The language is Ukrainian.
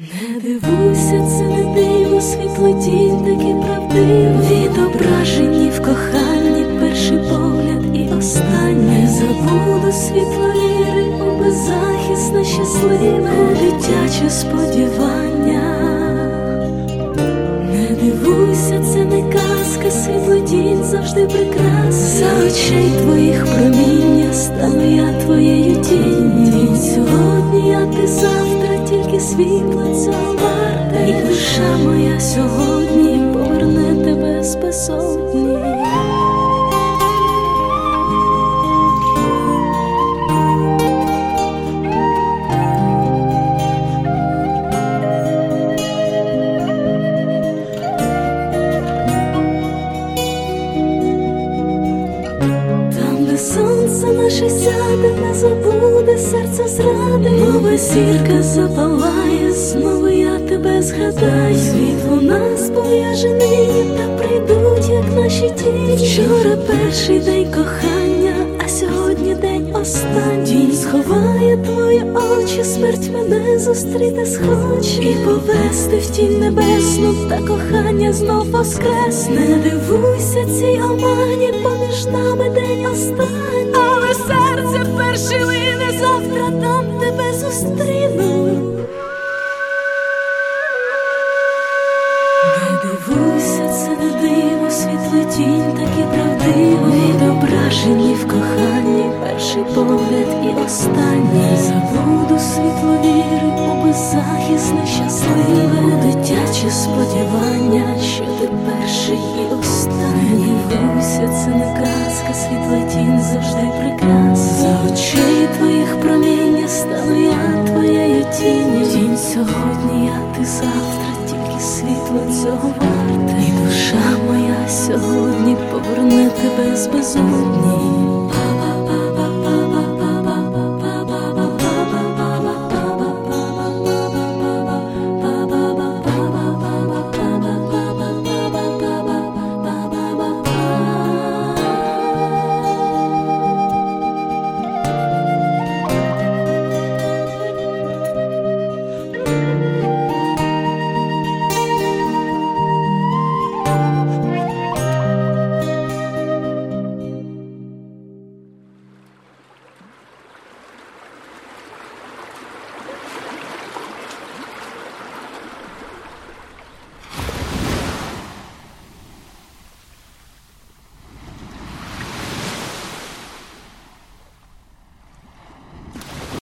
Не дивуйся, це не диво, світло тінь таки правдиво, відображені в коханні перший погляд і останній. Не забуду світло віри, у беззахисне щасливе, у дитяче сподівання. Не дивуйся, це не казка, світло тінь завжди прекрасна. За очей твоїх проміння стану я твоєю тінню. Він сьогодні, а ти завтра, тільки світло цього варта. І душа моя сьогодні поверне тебе з безодні. Сонце наше сяде, не забуде серце зради. Мова зірка запалає, знову я тебе згадаю. Світло нас пов'яже нині, та прийдуть, як наші тіні. Вчора перший день кохання, а сьогодні день останній. Тінь сховає твої очі, смерть мене зустріти схоче і повести в тінь небесну, та кохання знов воскресне. Не дивуйся цій омані, поміж нами день останній. Але серце перший лине, завтра там тебе зустріну. Не дивуйся, це не диво, світло тінь таки правдиво, відображені в коханні перший погляд і останній. Не забуду світло віри, у беззахисне щасливе, у дитяче сподівання, що ти перший і останній. Не дивуйся, це не казка, світла тінь завжди прекрасна. За очей твоїх проміння стану я твоєю тінню. Тінь сьогодні, а ти завтра, тільки світло цього варта. І душа моя сьогодні поверне тебе з безодні.